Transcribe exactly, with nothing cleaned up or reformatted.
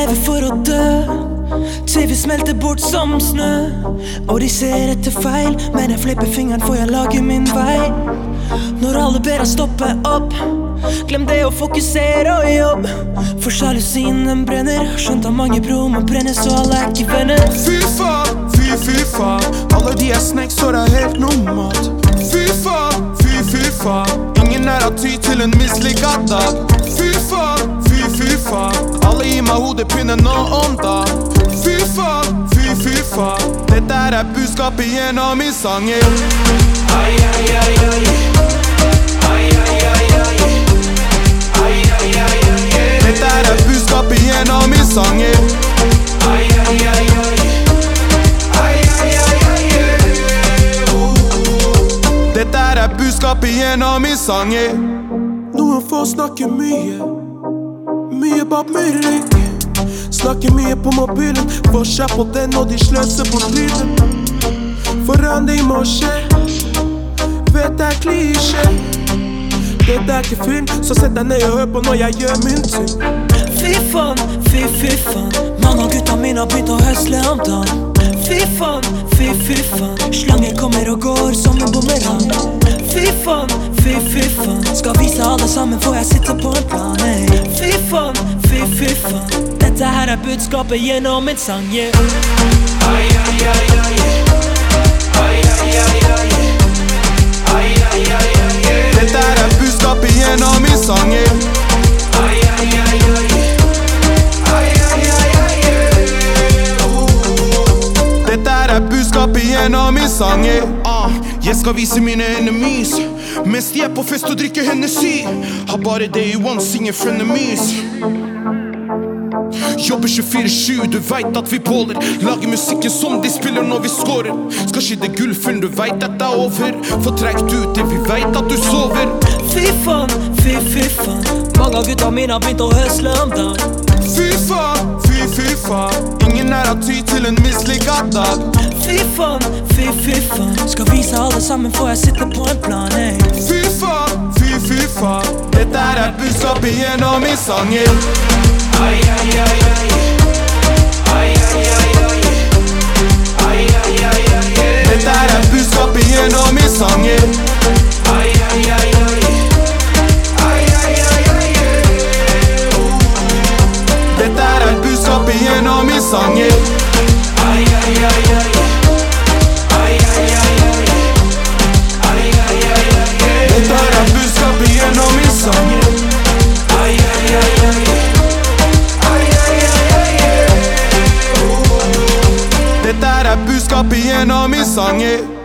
lever for å dø, til vi smelter bort som snø. Og de ser etter feil, men jeg flipper fingeren for jeg lager min vei. Når alle ber deg stoppe opp, glem det å fokusere og jobb. For sjalusien den brenner, skjønt av mange bro, man brenner så alle er ikke venner. Fy faen, fy fy faen, alle de er snakes så det er helt normalt. Fy faen, fy fy faen, ingen er av ty til en mislykket dag. Fy faen, fy fy faen, alle gir meg hodepine nå om dagen. Fy faen, fy fy faen, dette er budskapet gjennom i sangen. Ai, ai, ai, ai. Ai, ai, ai, ai. Ai, ai, ai, ai. Dette er budskapet gjennom i sangen. Ai, ai, ai, ai. Ai, ai, ai, ai. Dette er budskapet gjennom i sangen. Noen får snakke mye, mye bak min rygg. Snakker mye på mobilen, får seg på den og de sløser bort lyden. Forandring må skje, vet det er klisjé. Dette er ikke film, så sett deg ned og hør på når jeg gjør min ting. Fy faen, fy fy faen, mange av gutta mine har begynt å høsle om dagen. Fy faen, fy fy faen, slanger kommer og går som en bumerang. Fy faen, fy fy faen, skal vise alle sammen for jeg sitter på en plan. Hey. Fy faen, fy fy faen, dette her er budskapet gjennom en sang, yeah. Ai, ai, ai, ai. Ai, ai, ai, ai. Ai, ai, ai, ai. Dette er budskapet gjennom i sangen. Ai, ai, ai, ai. Ai, ai, ai, ai. Dette er budskapet gjennom i sangen. ah, Jeg skal vise mine enemies mens de er på fest og drikker Hennessy. Har bare det i one, ingen frenemies. Jobber tjuefire sju, du vet at vi båler. Lager musikken som de spiller når vi scorer. Skal skidde gull før du vet at det er over. Få trekt ut det vi vet at du sover. Fy faen, fy fy faen, mange av gutta mine har begynt å høsle om dagen. Fy faen, fy fy faen, ingen er av ty til en mislykket dag. Fy faen, fy fy faen, skal vise alle sammen for jeg sitter på en plan, hey. Fy faen, fy fy faen, dette er budskapet gjennom i sangen. Ai, ai, ai, ai. Ai, ai, ai, ai. Ai, ai, ai, ai. Dette er budskapet gjennom i sangen. Ai, ai, ai, ai. Ai, ai, ai, ai. Dette er budskapet gjennom i sangen. Ai, ai, ai, ai. Ai, ai, ai, ai. Ai, ai, ai, ai. Dette er budskapet gjennom i sangen. Ai, ai, ai, ai. Dette er budskapet gjennom i sangen.